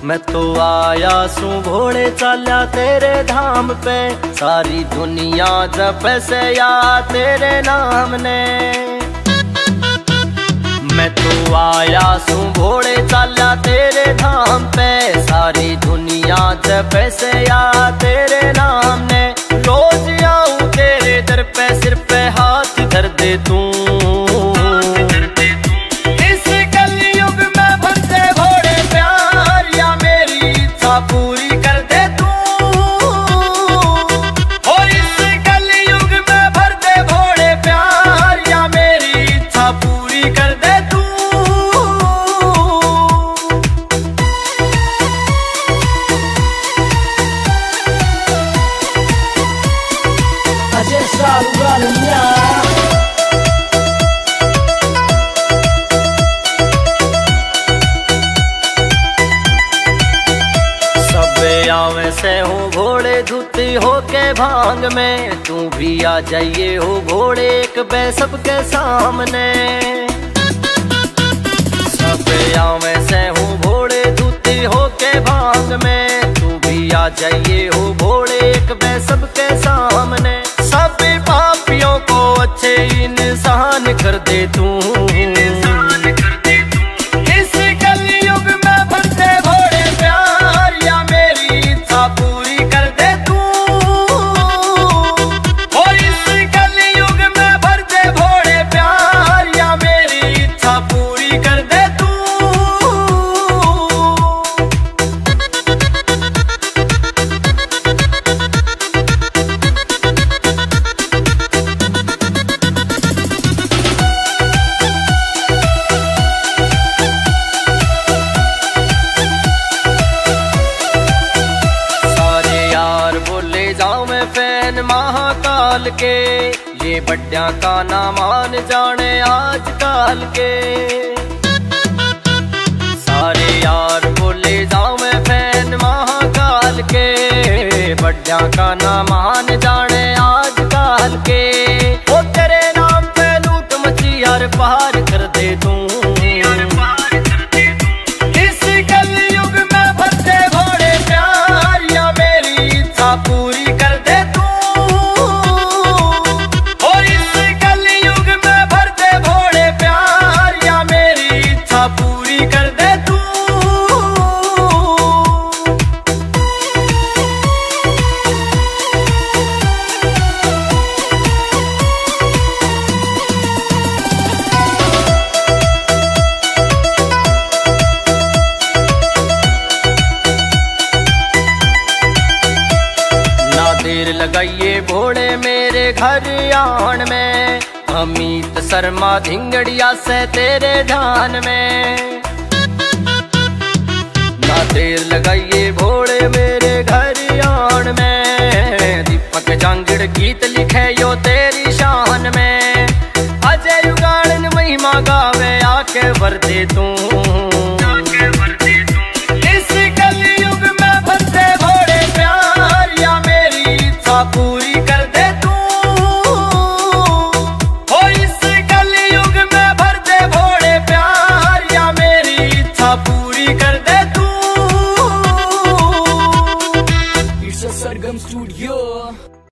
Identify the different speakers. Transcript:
Speaker 1: मैं तो आया सू घोड़े चाल्या तेरे धाम पे, सारी दुनिया जपे से या तेरे नाम ने। मैं तो आया सू घोड़े चाल्या तेरे धाम पे, सारी दुनिया जपे से या तेरे नाम ने। रोज आऊं तेरे दर पे, सिर पे हाथ धर दे तू। पूरी कर दे तू, और इस कलयुग में भर दे घोड़े प्यार, या मेरी इच्छा पूरी कर दे तू।
Speaker 2: अजय सालुगालिया
Speaker 1: आवे से हूँ घोड़े धुती होके भांग में, तू भी आ जाइए हो घोड़े एक बे सबके सामने। सब आवे से हूँ घोड़े धुती होके भांग में, तू भी आ जाइए हो घोड़े एक बे सबके सामने। सब पापियों को अच्छे इंसान कर दे तू। पूरी कर दे तू, और इस कलयुग में भर दे घोड़े प्यार, या मेरी इच्छा पूरी कर दे तू। फैन महाकाल के, ये बड्या का ना मान जाने आजकल के। सारे यार बोले जाऊं मैं फैन महाकाल के, बड्या का ना मान जाने आजकल के। ओ तेरे नाम पे लूट मची यार पार कर दे तू। इस कलयुग में भर दे घोड़े प्यार, या मेरी इच्छा पूरी कर दे। पूरी कर दे तू। ना देर लगाइए घोड़े मेरे घर आन में, अमित शर्मा धिंगड़िया से तेरे ध्यान में। ना देर लगाइए घोड़े मेरे घर आन में, दीपक जांगड़ गीत लिखे यो तेरी शान में। अजय युगाड़न महिमा गावे आके वर दे तू। इस कलयुग में भर दे घोड़े प्यार, या मेरी इच्छा पूरी कर दे तू। पूरी कर दे तू।
Speaker 2: It's a Sargam Studio।